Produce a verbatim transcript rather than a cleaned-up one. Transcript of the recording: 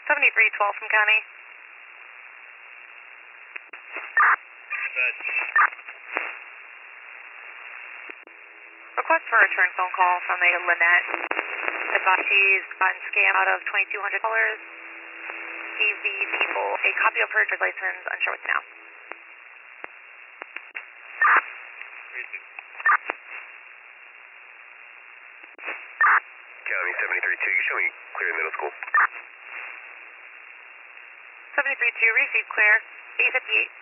seventy-three twelve from County. Request for a return phone call from a Lynette. Advise she's gotten scammed out of twenty-two hundred dollars. Gave the people a copy of her driver's license, unsure what now. County seventy-three two, you show me clear middle school. seventy-three two, received clear, eight fifty-eight.